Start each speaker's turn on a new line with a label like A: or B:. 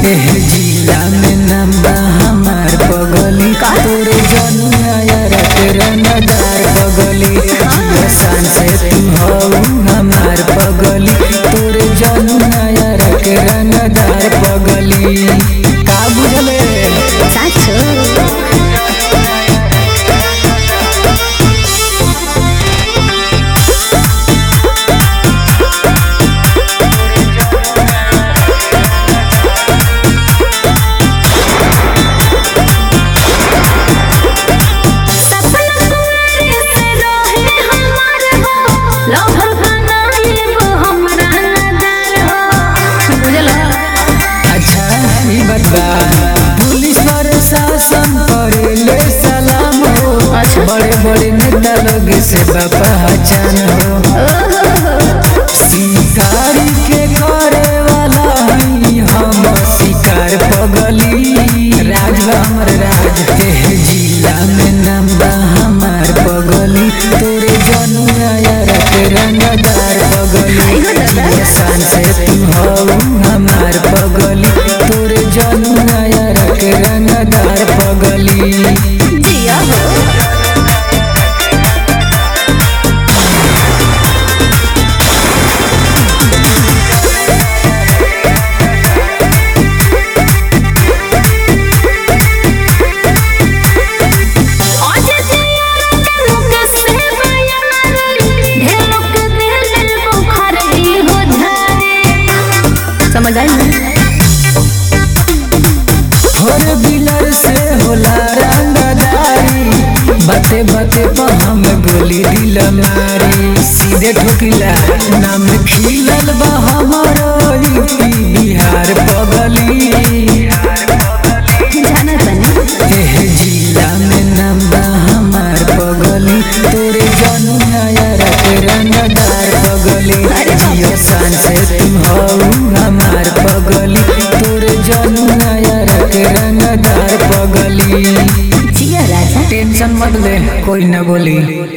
A: एह जिला में नाम बा हमार पगली तोरे जनुआ यारा के रंगदार पगली शान से तू हो हमार पगली तोरे जनुआ यारा के रंगदार पगली का बुझले पुलिस प्रशासन करेले सलाम हो बड़े बड़े नेता लोग से पहचान हो शिकारी के करे वाला हम शिकार पगली राज हमर राज के जिला में नाम बा हमार पगली तोरे जनुआ यारा के रंगदार पगली शान से तू हो हमार पगली तोरे जनुआ यारा के रंगदार पगली
B: जिया हो समझ आई
A: फोर व्हीलर से होला रंगदारी बाते बाते पर हम गोली दिल मारी सीधे ठोकिला नाम खिलल बा हमारो बिहार पगली
B: जाना तनी
A: एह जिला में नाम बा हमार पगली तोरे जनुआ यारा के रंगदार पगली शान से तुम हो हमार पगली तोरे जनुआ यारा के रंगदार पगली
B: जिया राजा
A: टेंशन मत ले कोई न बोली।